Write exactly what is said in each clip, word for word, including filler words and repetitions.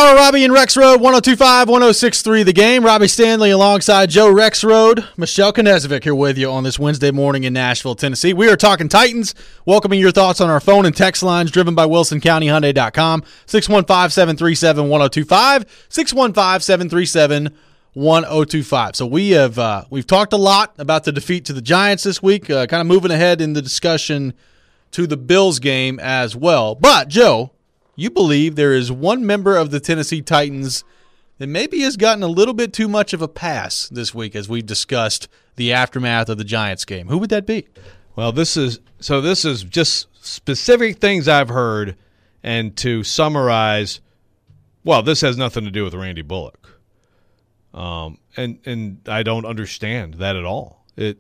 are Robbie and Rex Road, one oh two five, one oh six three The Game. Robbie Stanley alongside Joe Rex Road. Michelle Knezovic here with you on this Wednesday morning in Nashville, Tennessee. We are talking Titans, welcoming your thoughts on our phone and text lines driven by Wilson County Hyundai dot com, six one five, seven three seven, one oh two five, six one five, seven three seven, one oh two five. So we have, uh, we've talked a lot about the defeat to the Giants this week, uh, kind of moving ahead in the discussion to the Bills game as well. But, Joe, you believe there is one member of the Tennessee Titans that maybe has gotten a little bit too much of a pass this week as we've discussed the aftermath of the Giants game. Who would that be? Well, this is so this is just specific things I've heard, and to summarize, well, this has nothing to do with Randy Bullock. Um, and and I don't understand that at all. It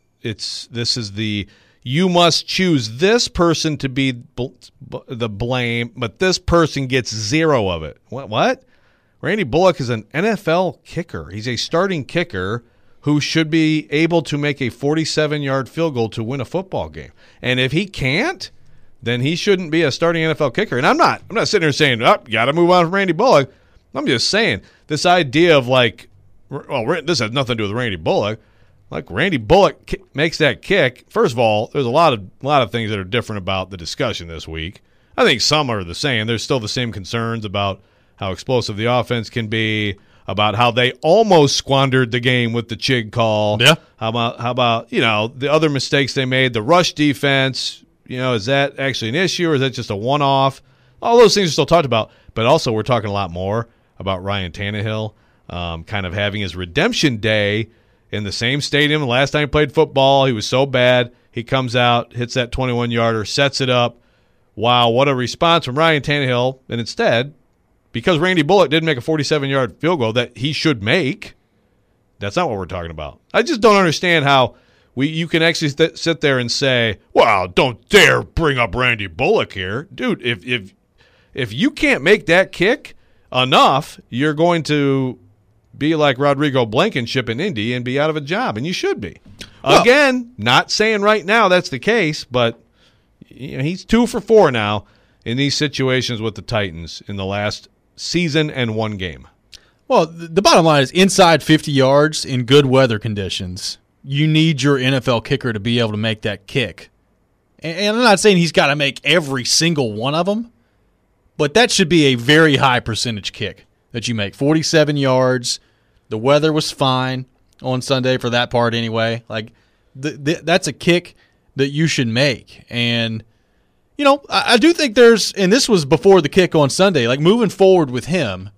it's this is the you must choose this person to be bl- b- the blame, but this person gets zero of it. What? What? Randy Bullock is an N F L kicker. He's a starting kicker who should be able to make a forty-seven-yard field goal to win a football game. And if he can't, then he shouldn't be a starting N F L kicker. And I'm not. I'm not sitting here saying, "Oh, got to move on from Randy Bullock." I'm just saying this idea of like, well, this has nothing to do with Randy Bullock. Like Randy Bullock ki- makes that kick. First of all, there's a lot of a lot of things that are different about the discussion this week. I think some are the same. There's still the same concerns about how explosive the offense can be, about how they almost squandered the game with the Chig call. Yeah. How about how about you know the other mistakes they made, the rush defense. You know, is that actually an issue or is that just a one-off? All those things are still talked about, but also we're talking a lot more about Ryan Tannehill um, kind of having his redemption day in the same stadium. The last time he played football, he was so bad. He comes out, hits that twenty-one-yarder, sets it up. Wow, what a response from Ryan Tannehill. And instead, because Randy Bullock didn't make a forty-seven-yard field goal that he should make, that's not what we're talking about. I just don't understand how we you can actually th- sit there and say, well, don't dare bring up Randy Bullock here. Dude, if if if you can't make that kick enough, you're going to be like Rodrigo Blankenship in Indy and be out of a job, and you should be. Well, Again, not saying right now that's the case, but you know, he's two for four now in these situations with the Titans in the last season and one game. Well, the bottom line is inside fifty yards in good weather conditions, you need your N F L kicker to be able to make that kick. And I'm not saying he's got to make every single one of them, but that should be a very high percentage kick that you make. forty-seven yards. The weather was fine on Sunday for that part anyway. Like th- th- that's a kick that you should make. And, you know, I-, I do think there's – and this was before the kick on Sunday. Like moving forward with him,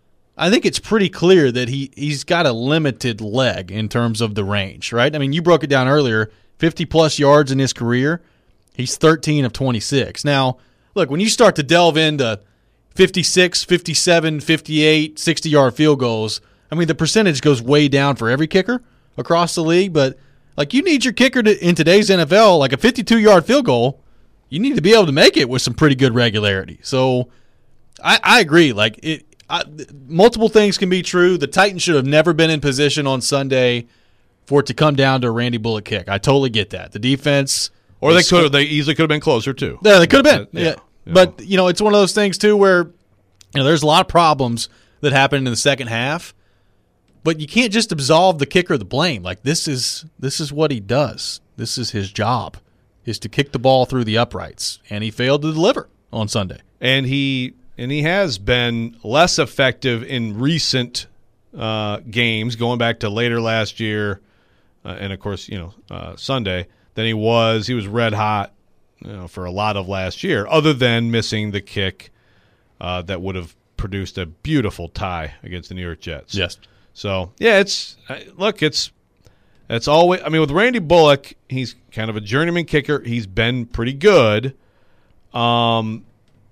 I think it's pretty clear that he, he's got a limited leg in terms of the range, right? I mean, you broke it down earlier, fifty-plus yards in his career. He's thirteen of twenty-six. Now, look, when you start to delve into fifty-six, fifty-seven, fifty-eight, sixty-yard field goals, I mean, the percentage goes way down for every kicker across the league, but like you need your kicker to, in today's N F L, like a fifty-two-yard field goal, you need to be able to make it with some pretty good regularity. So I, I agree. Like it, I, multiple things can be true. The Titans should have never been in position on Sunday for it to come down to a Randy Bullock kick. I totally get that. The defense, or they could, they easily could have been closer too. Yeah, they could have been. Uh, yeah, yeah. But you know, it's one of those things too where you know there's a lot of problems that happened in the second half. But you can't just absolve the kicker the blame. Like this is this is what he does. This is his job, is to kick the ball through the uprights, and he failed to deliver on Sunday. And he and he has been less effective in recent uh, games, going back to later last year, uh, and of course, you know, uh, Sunday, than he was. He was red hot, you know, for a lot of last year, other than missing the kick uh, that would have produced a beautiful tie against the New York Jets. Yes. So, yeah, it's – look, it's it's always – I mean, with Randy Bullock, he's kind of a journeyman kicker. He's been pretty good. Um,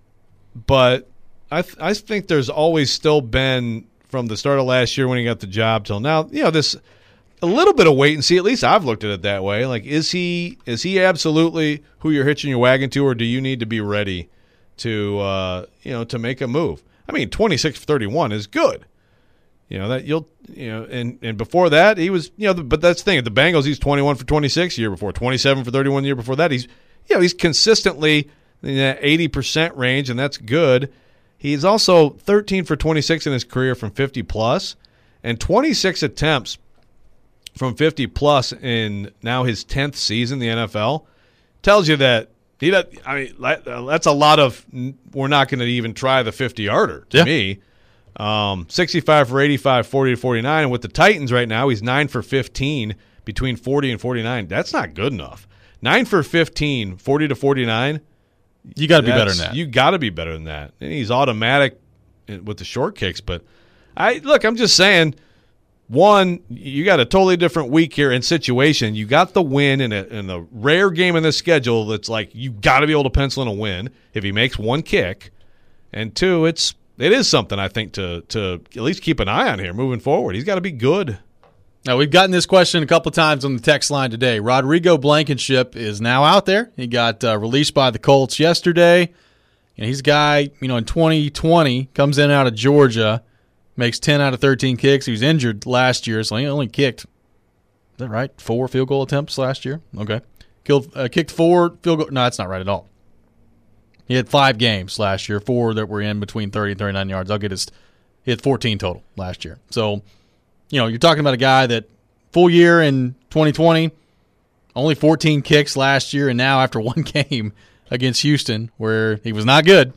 but I th- I think there's always still been, from the start of last year when he got the job till now, you know, this – a little bit of wait and see. At least I've looked at it that way. Like, is he is he absolutely who you're hitching your wagon to, or do you need to be ready to, uh, you know, to make a move? I mean, twenty-six for thirty-one is good. You know, that you'll, you know, and, and before that, he was, you know, but that's the thing. At the Bengals, he's twenty-one for twenty-six the year before, twenty-seven for thirty-one the year before that. He's, you know, he's consistently in that eighty percent range, and that's good. He's also thirteen for twenty-six in his career from fifty plus, and twenty-six attempts from fifty plus in now his tenth season in the N F L. Tells you that he does, I mean, that's a lot of we're not going to even try the fifty-yarder to yeah. me. Um, sixty-five for eighty-five, forty to forty-nine. And with the Titans right now, he's nine for fifteen between forty and forty-nine. That's not good enough. nine for fifteen, forty to forty-nine. You got to be better than that. You got to be better than that. And he's automatic with the short kicks. But, I look, I'm just saying, one, you got a totally different week here and situation. You got the win in a, in a rare game in this schedule that's like you got to be able to pencil in a win if he makes one kick. And two, it's it is something I think to to at least keep an eye on here moving forward. He's got to be good. Now, we've gotten this question a couple times on the text line today. Rodrigo Blankenship is now out there. He got uh, released by the Colts yesterday. And he's a guy, you know, in twenty twenty, comes in out of Georgia, makes ten out of thirteen kicks. He was injured last year, so he only kicked, is that right, four field goal attempts last year? Okay. Killed, uh, kicked four field goal. No, that's not right at all. He had five games last year, four that were in between thirty and thirty-nine yards. I'll get his – he had fourteen total last year. So, you know, you're talking about a guy that full year in twenty twenty, only fourteen kicks last year, and now after one game against Houston where he was not good,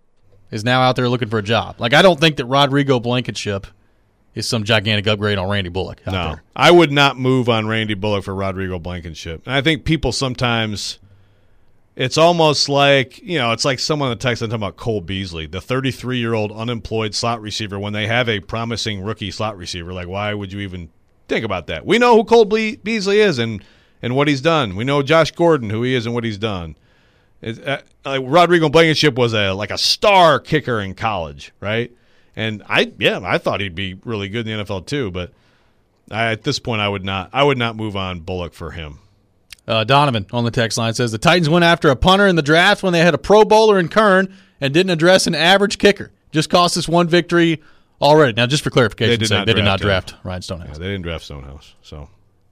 is now out there looking for a job. Like, I don't think that Rodrigo Blankenship is some gigantic upgrade on Randy Bullock out no, there. I would not move on Randy Bullock for Rodrigo Blankenship. And I think people sometimes – it's almost like, you know, it's like someone in the text talking about Cole Beasley, the thirty-three-year-old unemployed slot receiver when they have a promising rookie slot receiver. Like, why would you even think about that? We know who Cole Ble- Beasley is and, and what he's done. We know Josh Gordon, who he is and what he's done. It, uh, like Rodrigo Blankenship was a like a star kicker in college, right? And I, yeah, I thought he'd be really good in the N F L too. But I, at this point, I would not, I would not move on Bullock for him. Uh, Donovan on the text line says the Titans went after a punter in the draft when they had a Pro Bowler in Kern and didn't address an average kicker. Just cost us one victory already. Now, just for clarification, they did, sake, not, they draft did not him. draft Ryan Stonehouse. Yeah, they didn't draft Stonehouse. So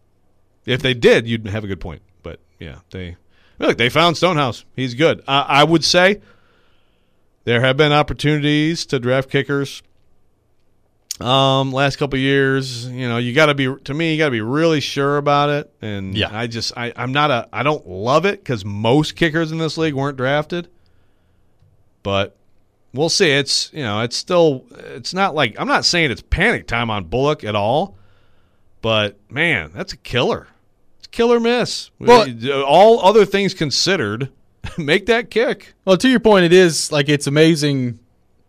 if they did, you'd have a good point. But yeah, they look. They found Stonehouse. He's good. Uh, I would say there have been opportunities to draft kickers. Um, last couple of years, you know, you got to be to me, you got to be really sure about it. And yeah. I just, I, I'm not a, I don't love it because most kickers in this league weren't drafted. But we'll see. It's you know, it's still, it's not like I'm not saying it's panic time on Bullock at all. But man, that's a killer. It's a killer miss. Well, all other things considered, make that kick. Well, to your point, it is like it's amazing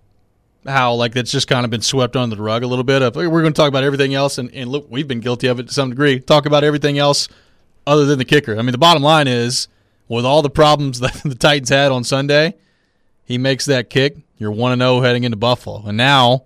how like that's just kind of been swept under the rug a little bit. Of we're going to talk about everything else, and, and look, we've been guilty of it to some degree. Talk about everything else other than the kicker. I mean, the bottom line is, with all the problems that the Titans had on Sunday, he makes that kick. You're one and zero heading into Buffalo, and now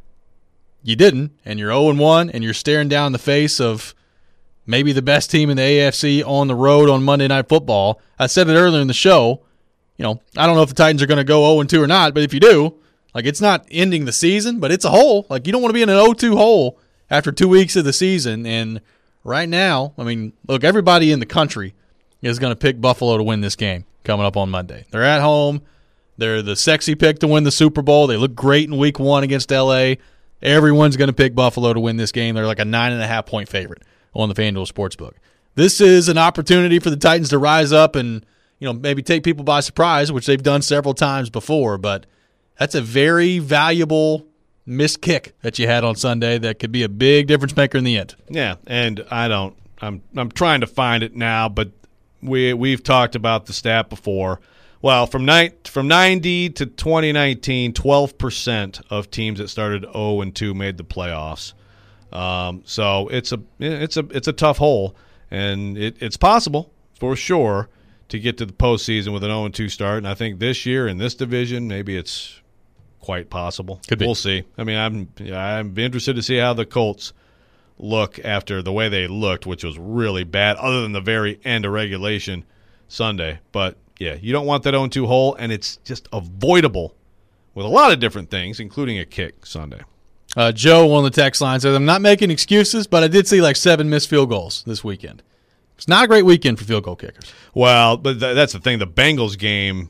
you didn't, and you're zero and one, and you're staring down the face of maybe the best team in the A F C on the road on Monday Night Football. I said it earlier in the show. You know, I don't know if the Titans are going to go zero and two or not, but if you do. Like, it's not ending the season, but it's a hole. Like, you don't want to be in an oh two hole after two weeks of the season. And right now, I mean, look, everybody in the country is going to pick Buffalo to win this game coming up on Monday. They're at home. They're the sexy pick to win the Super Bowl. They look great in week one against L A. Everyone's going to pick Buffalo to win this game. They're like a nine and a half point favorite on the FanDuel Sportsbook. This is an opportunity for the Titans to rise up and, you know, maybe take people by surprise, which they've done several times before, but that's a very valuable missed kick that you had on Sunday that could be a big difference maker in the end. Yeah, and I don't I'm I'm trying to find it now, but we we've talked about the stat before. Well, from night from ninety to twenty nineteen, twelve percent of teams that started oh and two made the playoffs. Um, so it's a it's a it's a tough hole, and it, it's possible for sure to get to the postseason with an oh and two start. And I think this year in this division, maybe it's quite possible. Could be. We'll see. I mean, I'm I'm interested to see how the Colts look after the way they looked, which was really bad, other than the very end of regulation Sunday. But yeah, you don't want that oh and two hole, and it's just avoidable with a lot of different things, including a kick Sunday. Uh, Joe on the text line says, I'm not making excuses, but I did see like seven missed field goals this weekend. It's not a great weekend for field goal kickers. Well, but th- that's the thing. The Bengals game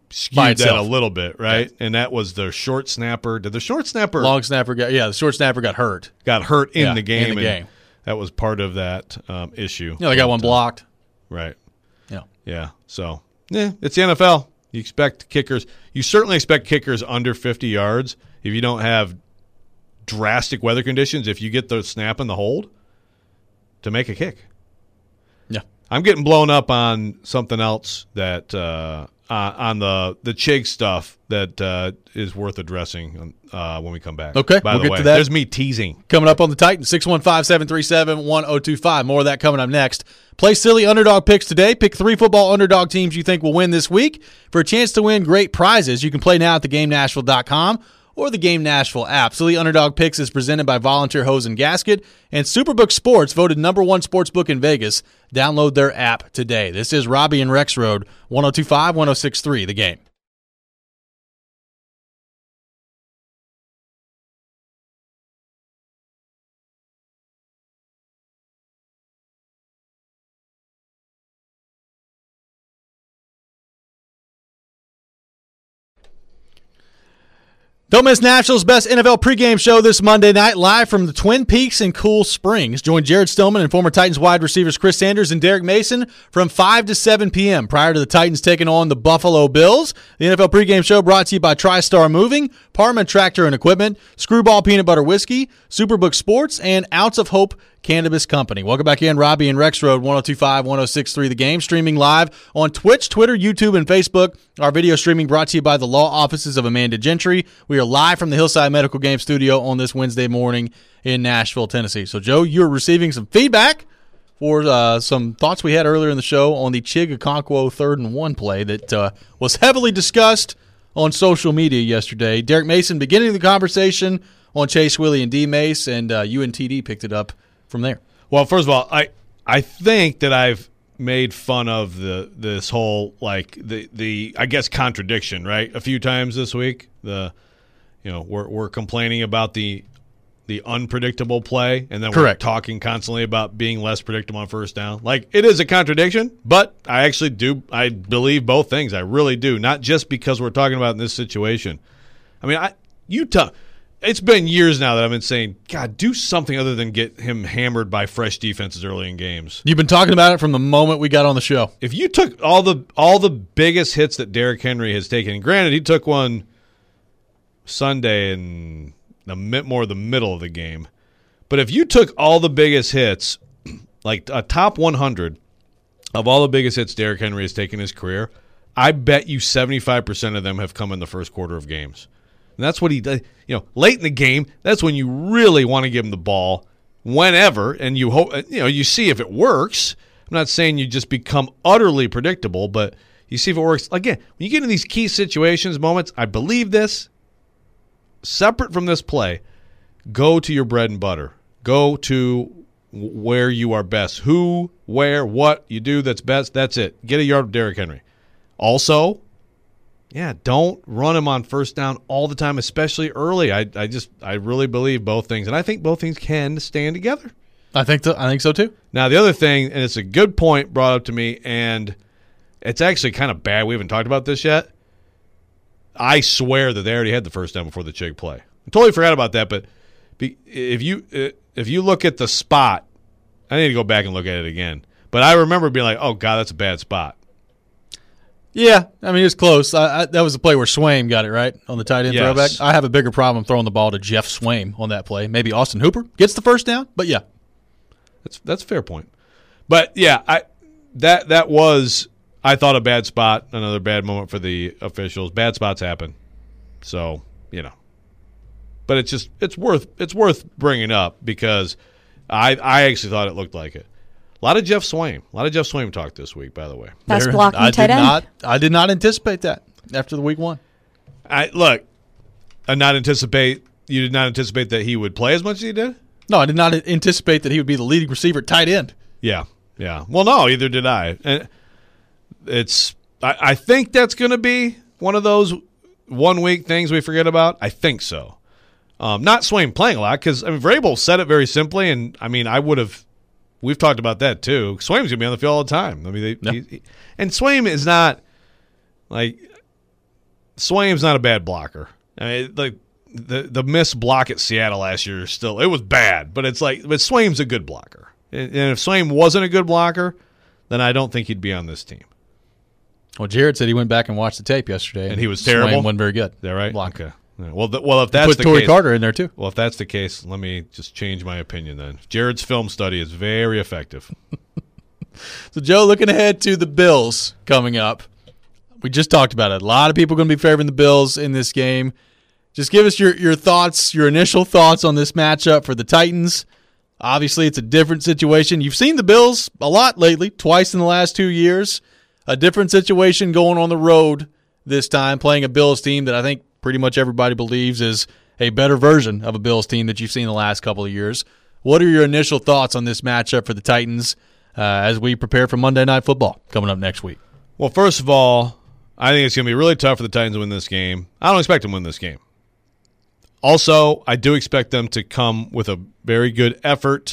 skewed that a little bit, right? Yeah. And that was the short snapper. Did the short snapper, long snapper, got yeah, the short snapper got hurt, got hurt in yeah, the game. In the game, that was part of that um, issue. Yeah, they got one blocked. Right. Yeah. Yeah. So yeah, it's the N F L. You expect kickers. You certainly expect kickers under fifty yards if you don't have drastic weather conditions. If you get the snap and the hold, to make a kick. Yeah. I'm getting blown up on something else that uh, uh, on the the Chig stuff that uh, is worth addressing uh, when we come back. Okay, by we'll the get way, to that. There's me teasing. Coming up on the Titans, six one five, seven three seven, one oh two five. More of that coming up next. Play silly underdog picks today. Pick three football underdog teams you think will win this week. For a chance to win great prizes, you can play now at the game nashville dot com or the Game Nashville app. Silly Underdog Picks is presented by Volunteer Hose and Gasket, and Superbook Sports, voted number one sportsbook in Vegas. Download their app today. This is Robbie and Rex Road, one oh two five, one oh six three, The Game. Don't miss Nashville's best N F L pregame show this Monday night, live from the Twin Peaks in Cool Springs. Join Jared Stillman and former Titans wide receivers Chris Sanders and Derek Mason from five to seven p.m. prior to the Titans taking on the Buffalo Bills. The N F L pregame show brought to you by TriStar Moving, Parma Tractor and Equipment, Screwball Peanut Butter Whiskey, Superbook Sports, and Ounce of Hope Cannabis Company. Welcome back in, Robbie and Rex Road, one oh two five, one oh six three, The Game, streaming live on Twitch, Twitter, YouTube, and Facebook. Our video streaming brought to you by the law offices of Amanda Gentry. We are live from the Hillside Medical Game Studio on this Wednesday morning in Nashville, Tennessee. So, Joe, you're receiving some feedback for uh, some thoughts we had earlier in the show on the Chig Okonkwo third and one play that uh, was heavily discussed on social media yesterday. Derek Mason beginning the conversation on Chase Willie and D. Mace, and uh, U N T D picked it up from there. Well, first of all, I I think that I've made fun of the this whole like the the I guess contradiction, right? A few times this week. The you know, we're we're complaining about the the unpredictable play, and then Correct. we're talking constantly about being less predictable on first down. Like, it is a contradiction, but I actually do I believe both things. I really do. Not just because we're talking about in this situation. I mean, I you talk It's been years now that I've been saying, God, do something other than get him hammered by fresh defenses early in games. You've been talking about it from the moment we got on the show. If you took all the all the biggest hits that Derrick Henry has taken, and granted, he took one Sunday in the more the middle of the game, but if you took all the biggest hits, like a top one hundred of all the biggest hits Derrick Henry has taken in his career, I bet you seventy-five percent of them have come in the first quarter of games. And that's what he does. You know, late in the game, that's when you really want to give him the ball whenever, and you hope, you know, you see if it works. I'm not saying you just become utterly predictable, but you see if it works. Again, when you get in these key situations, moments, I believe this, separate from this play, go to your bread and butter. Go to where you are best. Who, where, what you do that's best, that's it. Get a yard with Derrick Henry. Also, yeah, don't run him on first down all the time, especially early. I, I just, I really believe both things, and I think both things can stand together. I think, so, I think so too. Now, the other thing, and it's a good point brought up to me, and it's actually kind of bad. We haven't talked about this yet. I swear that they already had the first down before the Chig play. I totally forgot about that, but if you if you look at the spot, I need to go back and look at it again. But I remember being like, "Oh God, that's a bad spot." Yeah, I mean, it's close. I, I, that was the play where Swaim got it, right, on the tight end yes. throwback. I have a bigger problem throwing the ball to Jeff Swaim on that play. Maybe Austin Hooper gets the first down, but yeah. That's that's a fair point. But, yeah, I that that was, I thought, a bad spot, another bad moment for the officials. Bad spots happen. So, you know. But it's just, it's worth it's worth bringing up because I I actually thought it looked like it. A lot of Jeff Swaim. A lot of Jeff Swaim talk this week, by the way. That's There- blocking I tight did end. not. I did not anticipate that after the week one. I look, I not anticipate you did not anticipate that he would play as much as he did? No, I did not anticipate that he would be the leading receiver at tight end. Yeah. Yeah. Well, no, either did I. And it's I, I think that's going to be one of those one week things we forget about. I think so. Um, not Swaim playing a lot because I mean Vrabel said it very simply, and I mean I would have. We've talked about that too. Swaim's gonna be on the field all the time. I mean, they, Yeah. he, he, and Swaim is not like Swaim's not a bad blocker. I mean, like the the missed block at Seattle last year still it was bad, but it's like but Swaim's a good blocker. And if Swaim wasn't a good blocker, then I don't think he'd be on this team. Well, Jared said he went back and watched the tape yesterday, and he was terrible. Swaim wasn't very good. Is that right? Blocker. Okay. Well, th- well, if that's put the Torrey case, Carter in there too. Well, if that's the case, let me just change my opinion then. Jared's film study is very effective. So, Joe, looking ahead to the Bills coming up, we just talked about it. A lot of people are going to be favoring the Bills in this game. Just give us your, your thoughts, your initial thoughts on this matchup for the Titans. Obviously, it's a different situation. You've seen the Bills a lot lately, twice in the last two years. A different situation going on the road this time, playing a Bills team that I think pretty much everybody believes is a better version of a Bills team that you've seen the last couple of years. What are your initial thoughts on this matchup for the Titans uh, as we prepare for Monday Night Football coming up next week? Well, first of all, I think it's going to be really tough for the Titans to win this game. I don't expect them to win this game. Also, I do expect them to come with a very good effort,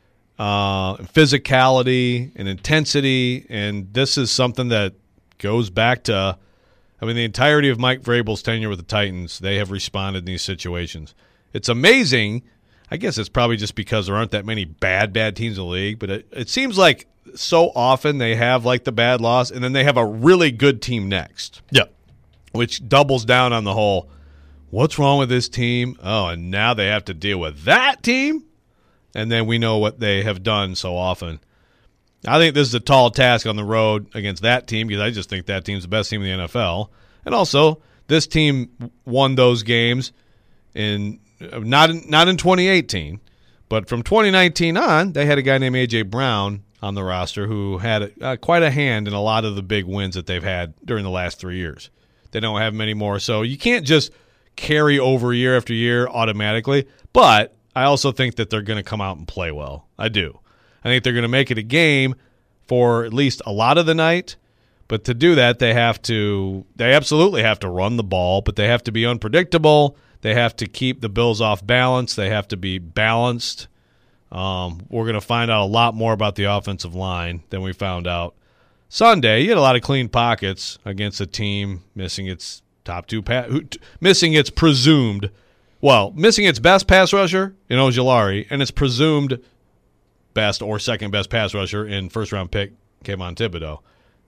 uh, physicality, and intensity, and this is something that goes back to I mean, the entirety of Mike Vrabel's tenure with the Titans, they have responded in these situations. It's amazing. I guess it's probably just because there aren't that many bad, bad teams in the league, but it, it seems like so often they have like the bad loss, and then they have a really good team next. Yeah. Which doubles down on the whole, what's wrong with this team? Oh, and now they have to deal with that team? And then we know what they have done so often. I think this is a tall task on the road against that team because I just think that team's the best team in the N F L. And also, this team won those games in not in, not in twenty eighteen, but from twenty nineteen on, they had a guy named A J. Brown on the roster who had uh, quite a hand in a lot of the big wins that they've had during the last three years. They don't have many more, so you can't just carry over year after year automatically. But I also think that they're going to come out and play well. I do. I think they're going to make it a game for at least a lot of the night. But to do that, they have to – they absolutely have to run the ball, but they have to be unpredictable. They have to keep the Bills off balance. They have to be balanced. Um, we're going to find out a lot more about the offensive line than we found out Sunday. You had a lot of clean pockets against a team missing its top two pa- – missing its presumed – well, missing its best pass rusher in Ojulari and its presumed – best or second best pass rusher in first round pick Kayvon Thibodeau.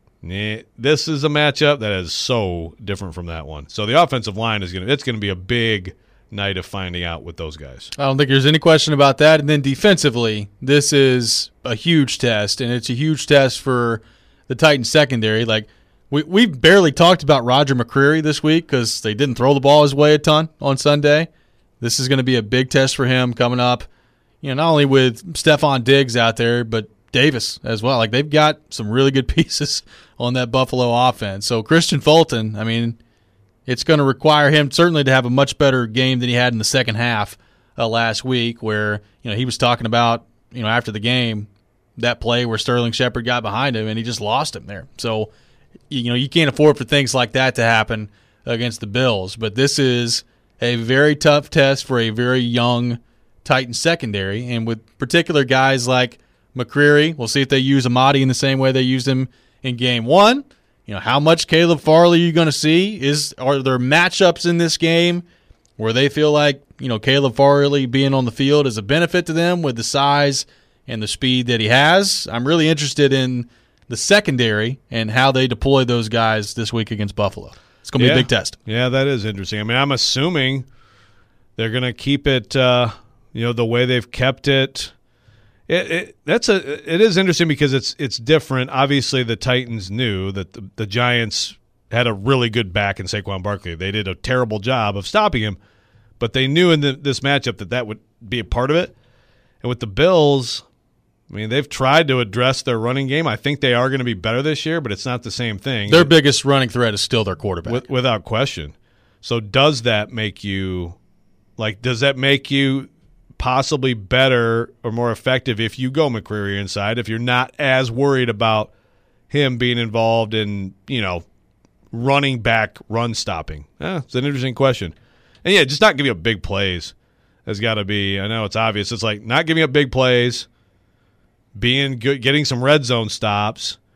This is a matchup that is so different from that one. So the offensive line is going to it's going to be a big night of finding out with those guys. I don't think there's any question about that. And then defensively, this is a huge test, and it's a huge test for the Titans secondary. Like we we barely talked about Roger McCreary this week because they didn't throw the ball his way a ton on Sunday. This is going to be a big test for him coming up. You know, not only with Stephon Diggs out there, but Davis as well. Like, they've got some really good pieces on that Buffalo offense. So, Christian Fulton, I mean, it's going to require him certainly to have a much better game than he had in the second half uh, last week where, you know, he was talking about, you know, after the game, that play where Sterling Shepard got behind him and he just lost him there. So, you know, you can't afford for things like that to happen against the Bills. But this is a very tough test for a very young Titans secondary, and with particular guys like McCreary, we'll see if they use Amadi in the same way they used him in game one. You know, how much Caleb Farley are you going to see? Is are there matchups in this game where they feel like, you know, Caleb Farley being on the field is a benefit to them with the size and the speed that he has? I'm really interested in the secondary and how they deploy those guys this week against Buffalo. It's going to be yeah. a big test. Yeah, that is interesting. I mean, I'm assuming they're going to keep it uh, – you know, the way they've kept it, it, it that's a it is interesting because it's it's different. Obviously, the Titans knew that the, the Giants had a really good back in Saquon Barkley. They did a terrible job of stopping him, but they knew in the, this matchup that that would be a part of it. And with the Bills, I mean, they've tried to address their running game. I think they are going to be better this year, but it's not the same thing. Their biggest running threat is still their quarterback. With, without question. So does that make you, like, does that make you – possibly better or more effective if you go McCreary inside, if you're not as worried about him being involved in, you know, running back run stopping? Eh, it's an interesting question. And, yeah, just not giving up big plays has got to be – I know it's obvious. It's like not giving up big plays, being good, getting some red zone stops,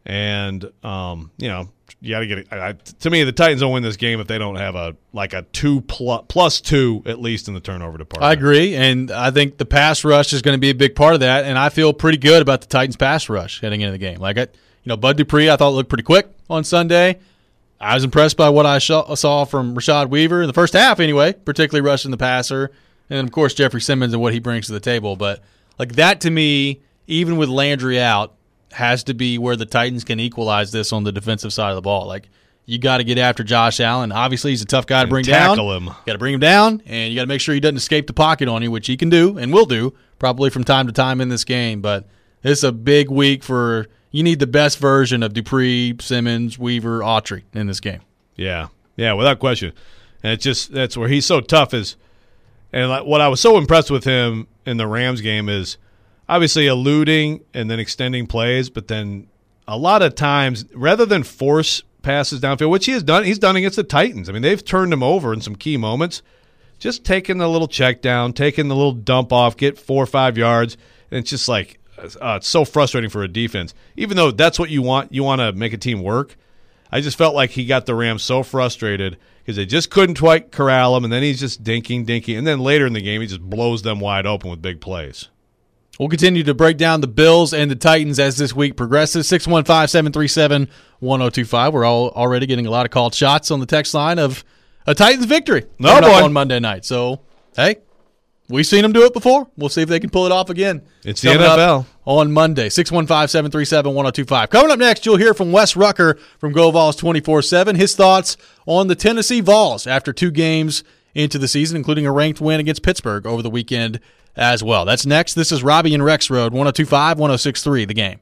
And, um, you know, you got to get it. To me, the Titans don't win this game if they don't have a like a two plus, plus two at least in the turnover department. I agree, and I think the pass rush is going to be a big part of that. And I feel pretty good about the Titans' pass rush heading into the game. Like, I, you know, Bud Dupree, I thought looked pretty quick on Sunday. I was impressed by what I saw from Rashad Weaver in the first half, anyway, particularly rushing the passer, and of course Jeffrey Simmons and what he brings to the table. But like that to me, even with Landry out, has to be where the Titans can equalize this on the defensive side of the ball. Like, you got to get after Josh Allen. Obviously, he's a tough guy to bring down. Tackle him. Got to bring him down, and you got to make sure he doesn't escape the pocket on you, which he can do and will do probably from time to time in this game. But it's a big week for you need the best version of Dupree, Simmons, Weaver, Autry in this game. Yeah, yeah, without question. And it's just that's where he's so tough is, and like, what I was so impressed with him in the Rams game is obviously eluding and then extending plays, but then a lot of times rather than force passes downfield, which he has done, he's done against the Titans. I mean, they've turned him over in some key moments. Just taking the little check down, taking the little dump off, get four or five yards, and it's just like uh, it's so frustrating for a defense. Even though that's what you want, you want to make a team work. I just felt like he got the Rams so frustrated because they just couldn't quite corral him, and then he's just dinking, dinking, and then later in the game he just blows them wide open with big plays. We'll continue to break down the Bills and the Titans as this week progresses. six one five, seven three seven, one oh two five. We're all already getting a lot of called shots on the text line of a Titans victory no boy. on Monday night. So, hey, we've seen them do it before. We'll see if they can pull it off again. It's the N F L. On Monday, six one five, seven three seven, one oh two five. Coming up next, you'll hear from Wes Rucker from Go Vols twenty-four seven. His thoughts on the Tennessee Vols after two games into the season, including a ranked win against Pittsburgh over the weekend as well. That's next. This is Robbie and Rex Road, one oh two five, one oh six three, The Game.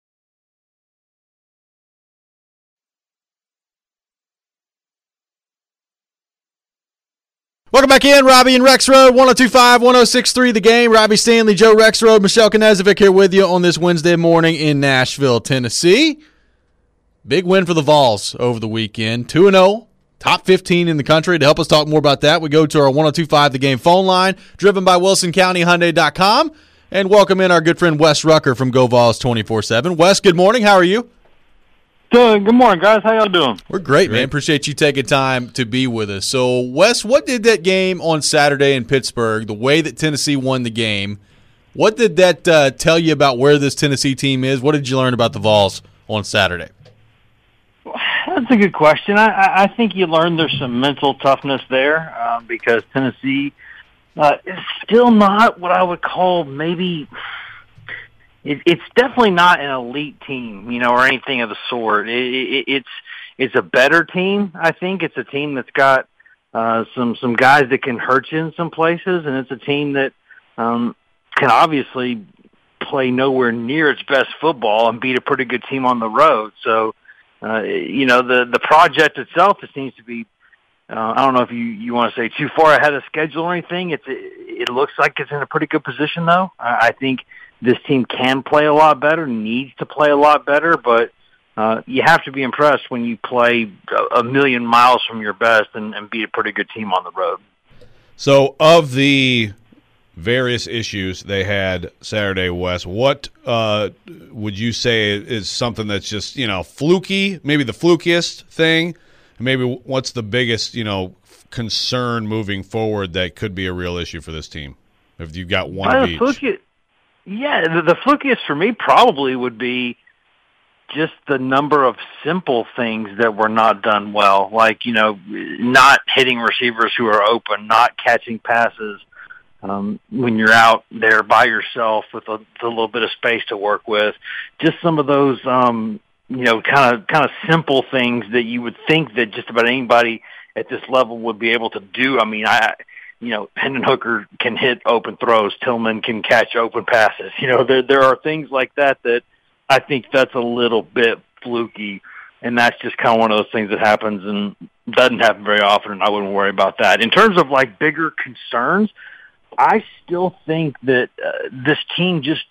Welcome back in, Robbie and Rex Road, one oh two five, one oh six three, The Game. Robbie Stanley, Joe Rex Road, Michelle Knezovic here with you on this Wednesday morning in Nashville, Tennessee. Big win for the Vols over the weekend, two and oh. Top fifteen in the country. To help us talk more about that, we go to our one oh two five The Game phone line, driven by Wilson County Hyundai dot com, and welcome in our good friend Wes Rucker from Go Vols twenty-four seven. Wes, good morning. How are you? Good, good morning, guys. How y'all doing? We're great, great, man. Appreciate you taking time to be with us. So, Wes, what did that game on Saturday in Pittsburgh, the way that Tennessee won the game, what did that uh, tell you about where this Tennessee team is? What did you learn about the Vols on Saturday? That's a good question. I, I think you learned there's some mental toughness there um, because Tennessee uh, is still not what I would call maybe it, – it's definitely not an elite team, you know, or anything of the sort. It, it, it's it's a better team, I think. It's a team that's got uh, some, some guys that can hurt you in some places, and it's a team that um, can obviously play nowhere near its best football and beat a pretty good team on the road. So, Uh, you know, the, the project itself, it seems to be, uh, I don't know if you, you want to say too far ahead of schedule or anything. It's, it, it looks like it's in a pretty good position, though. I, I think this team can play a lot better, needs to play a lot better, but uh, you have to be impressed when you play a, a million miles from your best and, and beat a pretty good team on the road. So, of the various issues they had Saturday, Wes, what uh, would you say is something that's just, you know, fluky, maybe the flukiest thing, and maybe what's the biggest, you know, concern moving forward that could be a real issue for this team if you've got one well, of each? Fluky, yeah, the, the flukiest for me probably would be just the number of simple things that were not done well, like, you know, not hitting receivers who are open, not catching passes, Um, when you're out there by yourself with a, a little bit of space to work with, just some of those, um, you know, kind of kind of simple things that you would think that just about anybody at this level would be able to do. I mean, I, you know, Hendon Hooker can hit open throws. Tillman can catch open passes. You know, there there are things like that that I think that's a little bit fluky, and that's just kind of one of those things that happens and doesn't happen very often, and I wouldn't worry about that. In terms of, like, bigger concerns, I still think that uh, this team just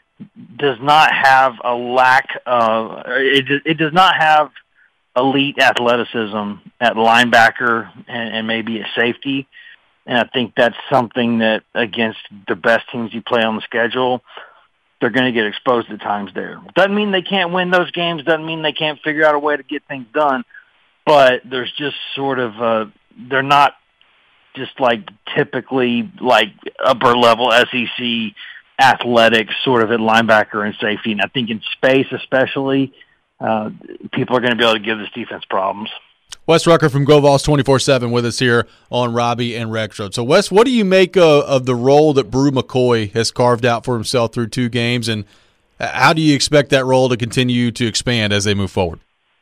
does not have a lack of it, it does not have elite athleticism at linebacker and, and maybe at safety. And I think that's something that against the best teams you play on the schedule, they're going to get exposed at times there. Doesn't mean they can't win those games. Doesn't mean they can't figure out a way to get things done. But there's just sort of uh, they're not just like typically like upper level S E C athletics sort of at linebacker and safety. And I think in space especially, uh, people are going to be able to give this defense problems. Wes Rucker from GoVols twenty-four seven with us here on Robbie and Rexroad. So, Wes, what do you make uh, of the role that Bru McCoy has carved out for himself through two games, and how do you expect that role to continue to expand as they move forward?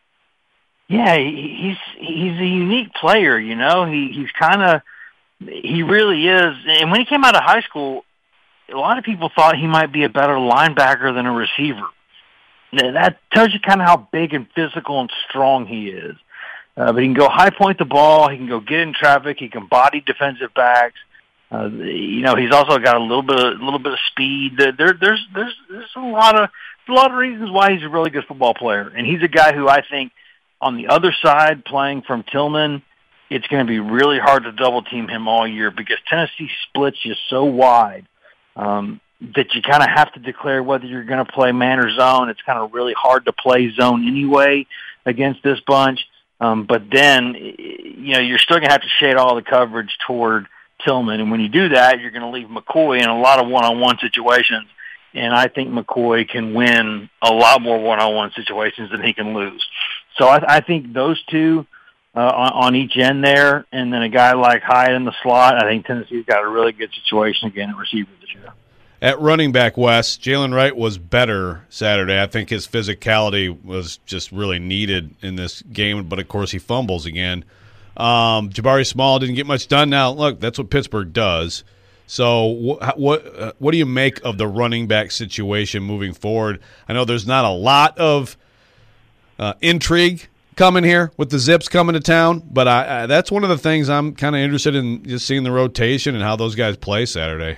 Yeah, he's he's a unique player, you know. He he's kind of he really is. And when he came out of high school, a lot of people thought he might be a better linebacker than a receiver. That tells you kind of how big and physical and strong he is. Uh, but he can go high point the ball. He can go get in traffic. He can body defensive backs. Uh, you know, he's also got a little bit, of, a little bit of speed. There, there's, there's, there's a lot of, a lot of reasons why he's a really good football player. And he's a guy who I think, on the other side, playing from Tillman, it's going to be really hard to double team him all year because Tennessee splits you so wide um, that you kind of have to declare whether you're going to play man or zone. It's kind of really hard to play zone anyway against this bunch. Um, but then, you know, you're still going to have to shade all the coverage toward Tillman. And when you do that, you're going to leave McCoy in a lot of one-on-one situations. And I think McCoy can win a lot more one-on-one situations than he can lose. So I, I think those two uh, on, on each end there, and then a guy like Hyatt in the slot, I think Tennessee's got a really good situation again at receiver this year. At running back, Wes, Jalen Wright was better Saturday. I think his physicality was just really needed in this game, but, of course, he fumbles again. Um, Jabari Small didn't get much done. Now, look, that's what Pittsburgh does. So wh- what uh, what do you make of the running back situation moving forward? I know there's not a lot of uh, intrigue coming here with the Zips coming to town, but I, I, that's one of the things I'm kind of interested in, just seeing the rotation and how those guys play Saturday.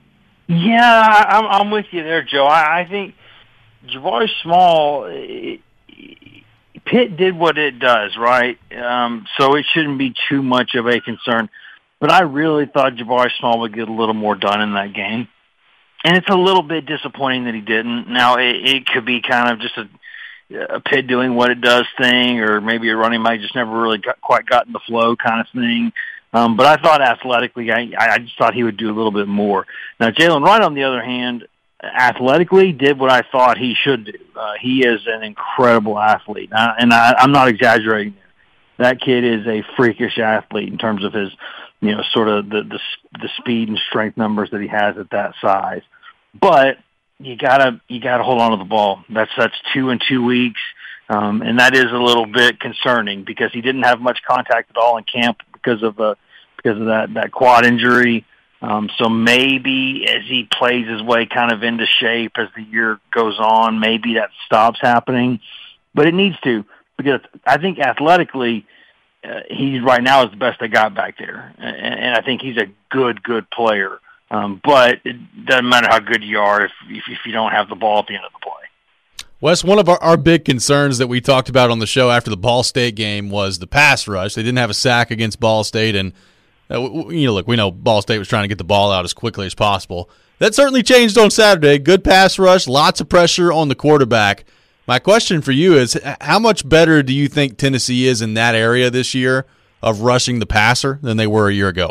Yeah, I'm, I'm with you there, Joe. I, I think Jabari Small, it, Pitt did what it does, right? Um, so it shouldn't be too much of a concern. But I really thought Jabari Small would get a little more done in that game. And it's a little bit disappointing that he didn't. Now, it, it could be kind of just a, a Pitt doing what it does thing, or maybe a running back just never really got, quite got in the flow kind of thing. Um, but I thought athletically, I, I just thought he would do a little bit more. Now, Jalen Wright, on the other hand, athletically did what I thought he should do. Uh, he is an incredible athlete, uh, and I, I'm not exaggerating there. That kid is a freakish athlete in terms of his, you know, sort of the, the the speed and strength numbers that he has at that size. But you gotta you gotta hold on to the ball. That's that's two in two weeks, um, and that is a little bit concerning because he didn't have much contact at all in camp because of uh, because of that that quad injury. Um, so maybe as he plays his way kind of into shape as the year goes on, maybe that stops happening. But it needs to, because I think athletically, uh, he right now is the best they got back there. And, and I think he's a good, good player. Um, but it doesn't matter how good you are if, if if you don't have the ball at the end of the play. Wes, one of our, our big concerns that we talked about on the show after the Ball State game was the pass rush. They didn't have a sack against Ball State, and Uh, you know, look, we know Ball State was trying to get the ball out as quickly as possible. That certainly changed on Saturday. Good pass rush, lots of pressure on the quarterback. My question for you is, how much better do you think Tennessee is in that area this year of rushing the passer than they were a year ago?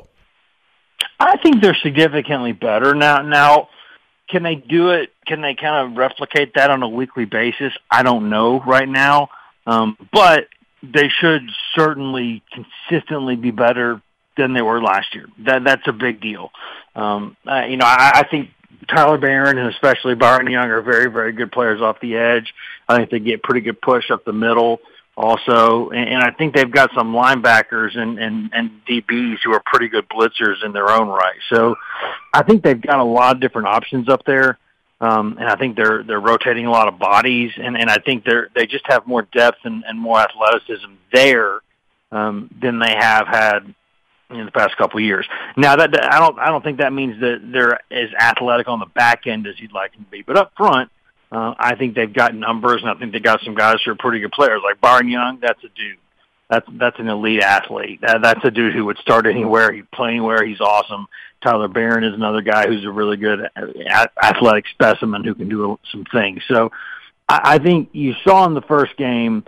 I think they're significantly better now. Now, can they do it? Can they kind of replicate that on a weekly basis? I don't know right now, um, but they should certainly consistently be better than they were last year. That that's a big deal. Um, uh, you know, I, I think Tyler Barron and especially Byron Young are very, very good players off the edge. I think they get pretty good push up the middle also, and, and I think they've got some linebackers and, and, and D Bs who are pretty good blitzers in their own right. So I think they've got a lot of different options up there, um, and I think they're they're rotating a lot of bodies, and, and I think they're they just have more depth and, and more athleticism there um, than they have had in the past couple of years. Now, that I don't, I don't think that means that they're as athletic on the back end as you'd like them to be. But up front, uh, I think they've got numbers, and I think they got some guys who are pretty good players, like Byron Young. That's a dude. That's that's an elite athlete. That, that's a dude who would start anywhere. He'd play anywhere. He's awesome. Tyler Barron is another guy who's a really good athletic specimen who can do some things. So I, I think you saw in the first game,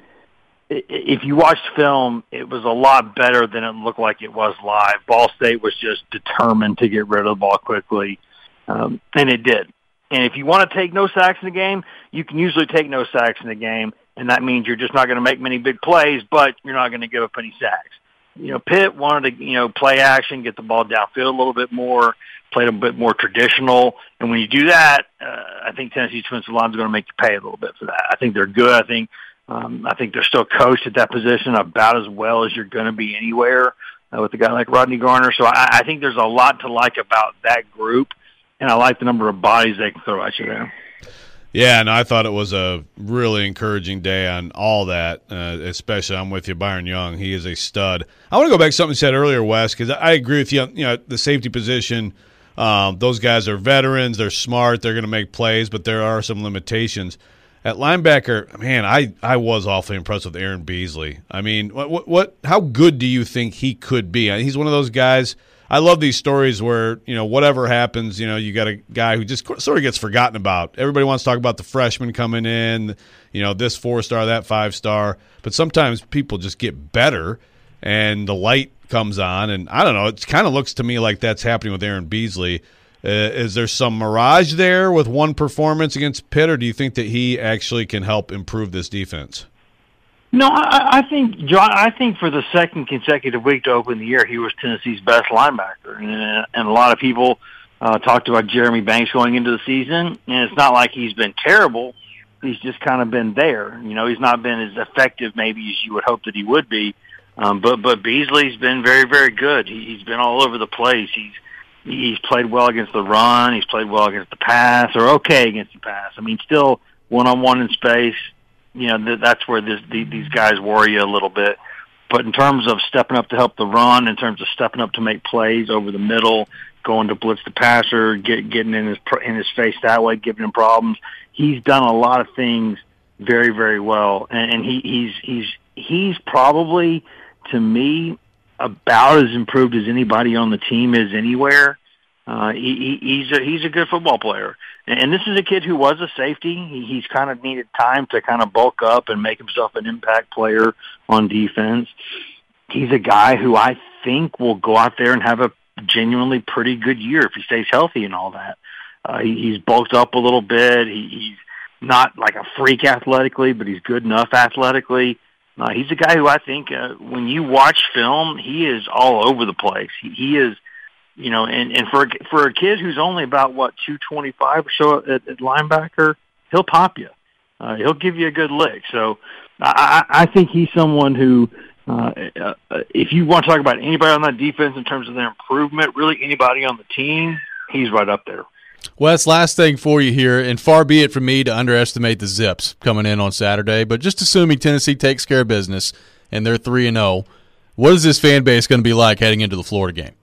if you watched film, it was a lot better than it looked like it was live. Ball State was just determined to get rid of the ball quickly, um, and it did. And if you want to take no sacks in the game, you can usually take no sacks in the game, and that means you're just not going to make many big plays, but you're not going to give up any sacks. You know, Pitt wanted to, you know, play action, get the ball downfield a little bit more, played a bit more traditional. And when you do that, uh, I think Tennessee's defensive line is going to make you pay a little bit for that. I think they're good. I think um, I think they're still coached at that position about as well as you're going to be anywhere uh, with a guy like Rodney Garner. So I, I think there's a lot to like about that group, and I like the number of bodies they can throw at you there. Yeah, and I thought it was a really encouraging day on all that, uh, especially I'm with you, Byron Young. He is a stud. I want to go back to something you said earlier, Wes, because I agree with you. You know, the safety position, um, those guys are veterans. They're smart. They're going to make plays, but there are some limitations. At linebacker, man, I, I was awfully impressed with Aaron Beasley. I mean, what, what what how good do you think he could be? He's one of those guys – I love these stories where, you know, whatever happens, you know, you got a guy who just sort of gets forgotten about. Everybody wants to talk about the freshman coming in, you know, this four-star, that five-star. But sometimes people just get better and the light comes on. And I don't know, it kind of looks to me like that's happening with Aaron Beasley. Uh, is there some mirage there with one performance against Pitt, or do you think that he actually can help improve this defense? No, I, I think, John, I think for the second consecutive week to open the year, he was Tennessee's best linebacker. And, and a lot of people uh, talked about Jeremy Banks going into the season, and it's not like he's been terrible. He's just kind of been there. You know, he's not been as effective maybe as you would hope that he would be. Um, but, but Beasley's been very, very good. He, he's been all over the place. He's, he's played well against the run. He's played well against the pass, or okay against the pass. I mean, still one-on-one in space. You know, th- that's where this, the, these guys worry you a little bit. But in terms of stepping up to help the run, in terms of stepping up to make plays over the middle, going to blitz the passer, get, getting in his in his face that way, giving him problems, he's done a lot of things very, very well. And, and he, he's he's he's probably, to me, about as improved as anybody on the team is anywhere. Uh, he, he's a he's a good football player. And this is a kid who was a safety. He, he's kind of needed time to kind of bulk up and make himself an impact player on defense. He's a guy who I think will go out there and have a genuinely pretty good year if he stays healthy and all that. Uh, he, he's bulked up a little bit. He, he's not like a freak athletically, but he's good enough athletically. Uh, he's a guy who I think uh, when you watch film, he is all over the place. He, he is... You know, and, and for for a kid who's only about, what, two twenty-five or so at, at linebacker, he'll pop you. Uh, he'll give you a good lick. So I, I think he's someone who, uh, uh, if you want to talk about anybody on that defense in terms of their improvement, really anybody on the team, he's right up there. Wes, last thing for you here, and far be it from me to underestimate the Zips coming in on Saturday, but just assuming Tennessee takes care of business and they're three and oh, what is this fan base going to be like heading into the Florida game?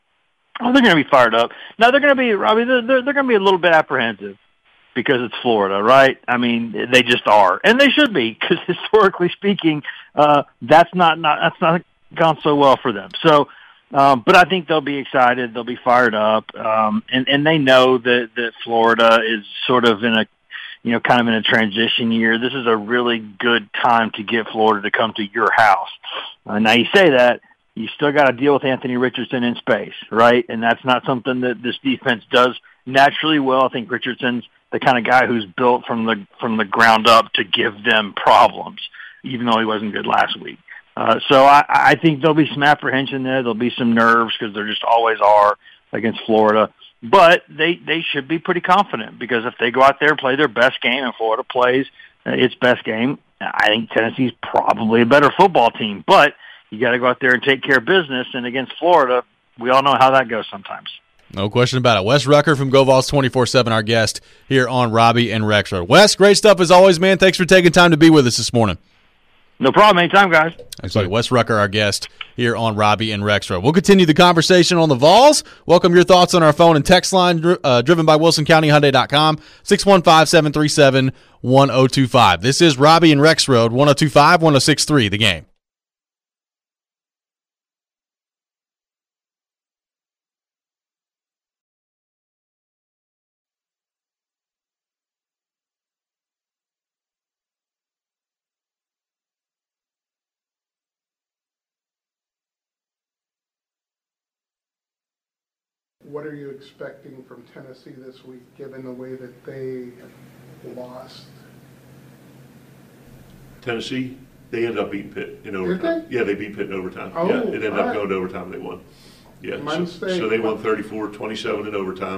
Oh, they're going to be fired up. Now, they're going to be, Robbie, they're, they're, they're going to be a little bit apprehensive because it's Florida, right? I mean, they just are. And they should be because historically speaking, uh, that's not, not that's not gone so well for them. So, um, but I think they'll be excited. They'll be fired up. Um, and, and they know that, that Florida is sort of in a, you know, kind of in a transition year. This is a really good time to get Florida to come to your house. Uh, now, you say that. You still got to deal with Anthony Richardson in space, right? And that's not something that this defense does naturally well. I think Richardson's the kind of guy who's built from the from the ground up to give them problems, even though he wasn't good last week. Uh, so I, I think there'll be some apprehension there. There'll be some nerves because there just always are against Florida. But they, they should be pretty confident because if they go out there and play their best game and Florida plays uh, its best game, I think Tennessee's probably a better football team. But you got to go out there and take care of business, and against Florida, we all know how that goes sometimes. No question about it. Wes Rucker from GoVols twenty-four seven, our guest here on Robbie and Rexroad. Wes, great stuff as always, man. Thanks for taking time to be with us this morning. No problem. Anytime, guys. Thanks, buddy. Wes Rucker, our guest here on Robbie and Rexroad. We'll continue the conversation on the Vols. Welcome your thoughts on our phone and text line, uh, driven by Wilson County Hyundai dot com, six one five, seven three seven, one oh two five. This is Robbie and Rexroad, one oh two five, one oh six three, The Game. What are you expecting from Tennessee this week, given the way that they lost? Tennessee, they ended up beating Pitt in overtime. Did they? Yeah, they beat Pitt in overtime. Oh, yeah, it ended up right. going to overtime. They won. Yeah, My so, mistake. so they won thirty-four twenty-seven in overtime.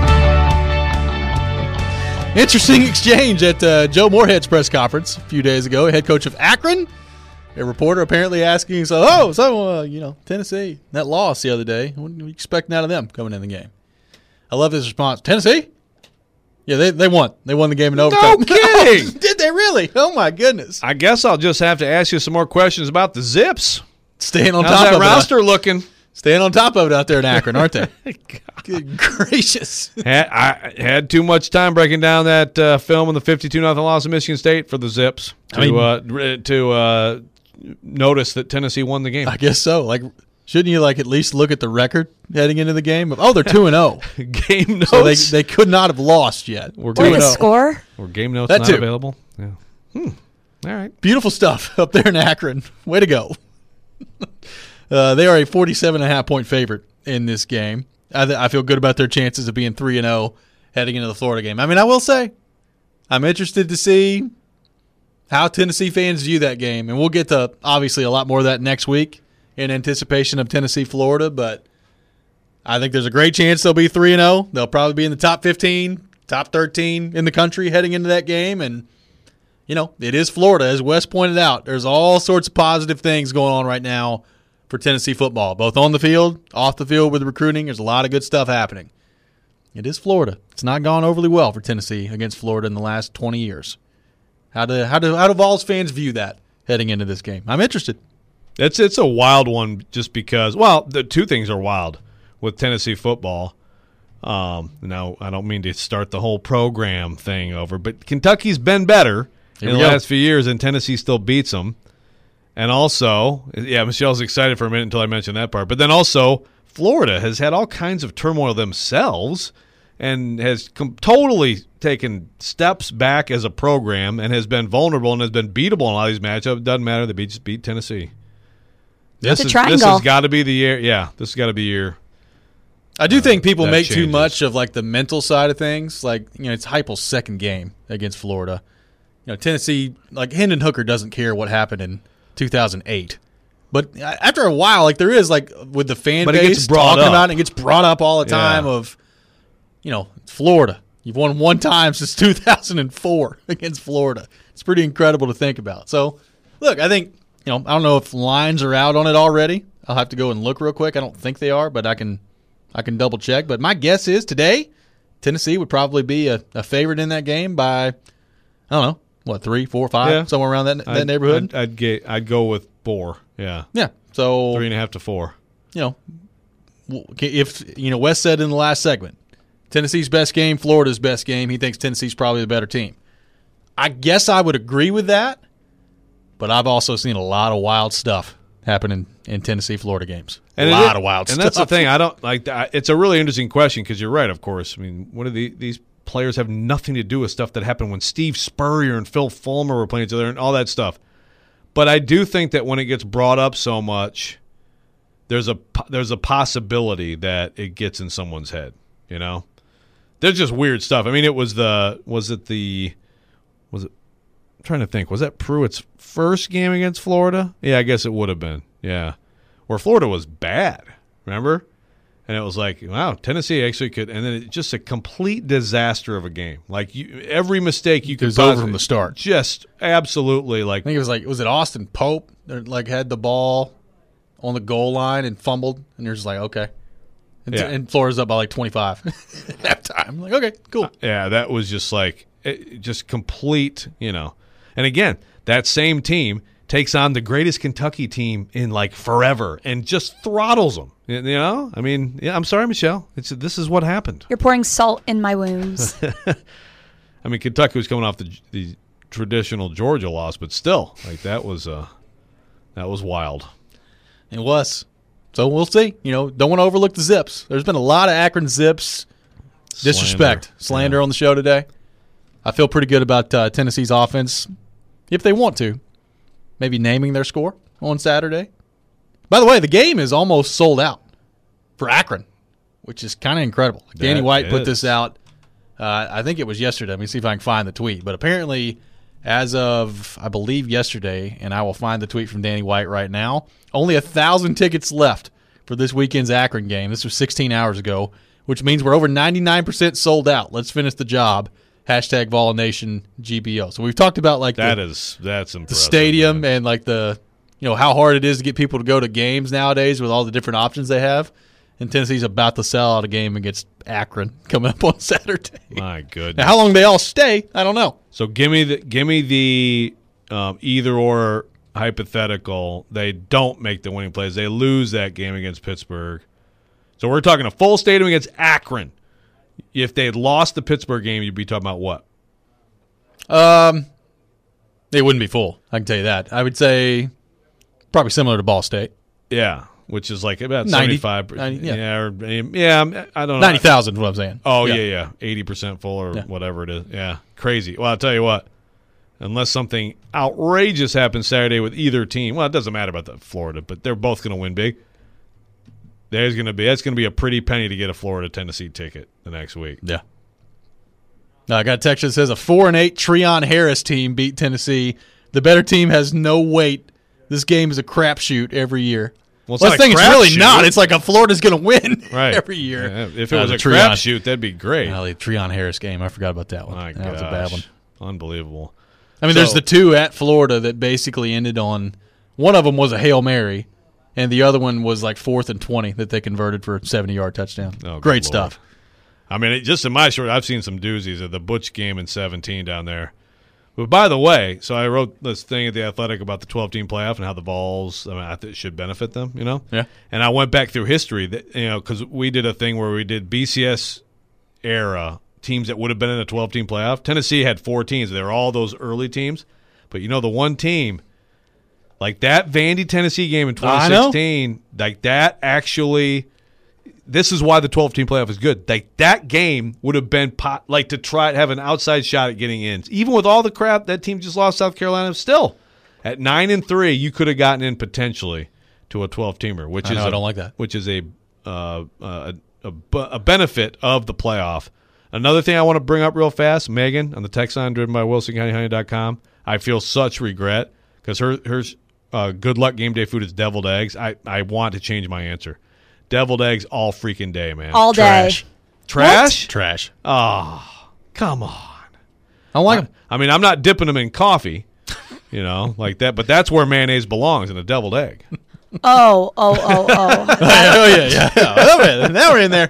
Interesting exchange at uh, Joe Moorhead's press conference a few days ago. Head coach of Akron, a reporter apparently asking, "So, oh, so uh, you know, Tennessee that loss the other day. What are you expecting out of them coming in the game?" I love his response. Tennessee? Yeah, they they won. They won the game in overtime. No kidding. Did they really? Oh my goodness! I guess I'll just have to ask you some more questions about the Zips. Staying on How's top that of roster looking? it. Staying on top of it out there in Akron, aren't they? Good gracious! had, I had too much time breaking down that uh, film in the fifty-two nothing loss of Michigan State for the Zips to I mean- uh, to uh, notice that Tennessee won the game. I guess so. Like, shouldn't you like at least look at the record heading into the game? Oh, they're two and zero. Game notes. So they they could not have lost yet. We're two Or and the oh. score? Were game notes That not too. available? Yeah. Hmm. All right. Beautiful stuff up there in Akron. Way to go. uh, they are a forty-seven and a half point favorite in this game. I, th- I feel good about their chances of being three and zero heading into the Florida game. I mean, I will say, I'm interested to see how Tennessee fans view that game, and we'll get to obviously a lot more of that next week in anticipation of Tennessee Florida. But I think there's a great chance they'll be three and zero. They'll probably be in the top fifteen, top thirteen in the country heading into that game, and you know, it is Florida, as Wes pointed out. There's all sorts of positive things going on right now for Tennessee football, both on the field, off the field with recruiting. There's a lot of good stuff happening. It is Florida. It's not gone overly well for Tennessee against Florida in the last twenty years. How do how do how do Vols fans view that heading into this game? I'm interested. It's it's a wild one just because, well, the two things are wild with Tennessee football. Um, now, I don't mean to start the whole program thing over, but Kentucky's been better Here in we the go. last few years, and Tennessee still beats them. And also, yeah, Michelle's excited for a minute until I mention that part. But then also, Florida has had all kinds of turmoil themselves and has com- totally taken steps back as a program and has been vulnerable and has been beatable in a lot of these matchups. It doesn't matter. They beat, just beat Tennessee. This, a is, triangle. this has got to be the year. Yeah, this has got to be your. I do think people that make too changes. much of like the mental side of things. Like, you know, it's Heupel's second game against Florida. You know, Tennessee, like Hendon Hooker doesn't care what happened in two thousand eight. But after a while, like there is like with the fan But it base gets brought talking up. about it, it gets brought up all the time Yeah. of, you know, Florida. You've won one time since two thousand four against Florida. It's pretty incredible to think about. So, look, I think, you know, I don't know if lines are out on it already. I'll have to go and look real quick. I don't think they are, but I can I can double check. But my guess is today, Tennessee would probably be a, a favorite in that game by, I don't know, what, three, four, five, Yeah. somewhere around that, that I'd- neighborhood? I'd, I'd, get, I'd go with four. Yeah. yeah. So, Three and a half to four. you know, w- if, you know, Wes said in the last segment, Tennessee's best game, Florida's best game. He thinks Tennessee's probably the better team. I guess I would agree with that, but I've also seen a lot of wild stuff happening in Tennessee Florida games. And a it lot is- of wild and stuff. that's the thing. I don't like. I- It's a really interesting question because you're right. Of course, I mean, what are the, these players have nothing to do with stuff that happened when Steve Spurrier and Phil Fulmer were playing each other and all that stuff. But I do think that when it gets brought up so much, there's a po- there's a possibility that it gets in someone's head. You know, there's just weird stuff. I mean, it was the was it the was it? I'm trying to think. Was that Pruitt's first game against Florida? Yeah, I guess it would have been. Yeah. Where Florida was bad, remember? And it was like, wow, Tennessee actually could, and then it's just a complete disaster of a game. Like you, every mistake you It could was over possibly- from the start. Just absolutely like, I think it was like, was it Austin Pope that like had the ball on the goal line and fumbled, and you're just like, okay. And, Yeah. and Florida's up by like twenty-five at halftime. I'm like, okay, cool. yeah, that was just like, it, just complete, you know. And again, that same team takes on the greatest Kentucky team in like forever and just throttles them. You know, I mean, yeah, I'm sorry, Michelle. It's this is what happened. You're pouring salt in my wounds. I mean, Kentucky was coming off the the traditional Georgia loss, but still, like that was uh, that was wild. It was. So we'll see. You know, don't want to overlook the Zips. There's been a lot of Akron Zips disrespect, Slander. slander Yeah. on the show today. I feel pretty good about uh, Tennessee's offense, if they want to, maybe naming their score on Saturday. By the way, the game is almost sold out for Akron. which is kind of incredible. Danny That White put is. this out. Uh, I think it was yesterday. Let me see if I can find the tweet. But apparently, as of, I believe, yesterday, and I will find the tweet from Danny White right now, only one thousand tickets left for this weekend's Akron game. This was sixteen hours ago, which means we're over ninety-nine percent sold out. Let's finish the job. Hashtag Vol Nation G B O. So we've talked about like That the, is that's the impressive. stadium man. and like the, you know, how hard it is to get people to go to games nowadays with all the different options they have. And Tennessee's about to sell out a game against Akron coming up on Saturday. My goodness. Now, how long they all stay, I don't know. So give me the give me the um, either or hypothetical. They don't make the winning plays. They lose that game against Pittsburgh. So we're talking a full stadium against Akron. If they had lost the Pittsburgh game, you'd be talking about what? Um, they wouldn't be full. I can tell you that. I would say probably similar to Ball State. Yeah, which is like about ninety, seventy-five. ninety, yeah. yeah, or, yeah. I don't know. ninety thousand is what I'm saying. Oh yeah, yeah, eighty percent full or Yeah. whatever it is. Yeah, crazy. Well, I'll tell you what. Unless something outrageous happens Saturday with either team, well, it doesn't matter about the Florida, but they're both going to win big. There's going to be that's going to be a pretty penny to get a Florida Tennessee ticket the next week. Yeah. Now, I got a text that says a four and eight Treon Harris team beat Tennessee. The better team has no weight. This game is a crapshoot every year. Well, it's Well, not I think a it's really crapshoot. not. It's like a Florida's going to win Right. every year. Yeah, if it Uh, was the a Treon- crapshoot, that'd be great. Well, the Treon Harris game, I forgot about that one. My that was a bad one. gosh. Unbelievable. I mean, So- there's the two at Florida that basically ended on – one of them was a Hail Mary, and the other one was like fourth and twenty that they converted for a seventy-yard touchdown. Oh, good Great Lord. stuff. I mean, it, just in my short, I've seen some doozies of the Butch game in seventeen down there. But by the way, so I wrote this thing at The Athletic about the twelve-team playoff and how the Vols, I mean, I think it should benefit them, you know? Yeah. And I went back through history, that you know, because we did a thing where we did B C S era teams that would have been in a twelve-team playoff. Tennessee had four teams. They were all those early teams. But, you know, the one team, like that Vandy-Tennessee game in twenty sixteen, like that actually – this is why the twelve-team playoff is good. Like that game would have been pot, like to try to have an outside shot at getting in. Even with all the crap that team just lost South Carolina, still at nine and three, you could have gotten in potentially to a twelve-teamer, which I is know, a, I don't like that. Which is a, uh, a, a a benefit of the playoff. Another thing I want to bring up real fast, Megan on the text line driven by Wilson County Honey dot com. I feel such regret because her her uh, good luck game day food is deviled eggs. I I want to change my answer. Deviled eggs all freaking day, man. All day. Trash. Trash? Trash. Oh, come on. I don't like them. I mean, I'm not dipping them in coffee, you know, like that, but that's where mayonnaise belongs, in a deviled egg. Oh, oh, oh, oh. Oh, yeah, yeah, yeah. Okay, now we're in there.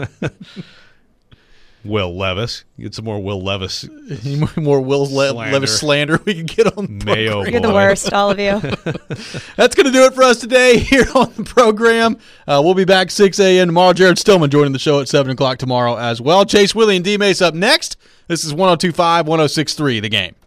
Will Levis. Get some more Will Levis Any more- more Will Le- Slander. Levis slander we can get on the mayo. program. You're the boy. worst, all of you. That's going to do it for us today here on the program. Uh, we'll be back six a.m. tomorrow. Jared Stillman joining the show at seven o'clock tomorrow as well. Chase Willie and D-Mace up next. This is one oh two point five, one oh six point three, The Game.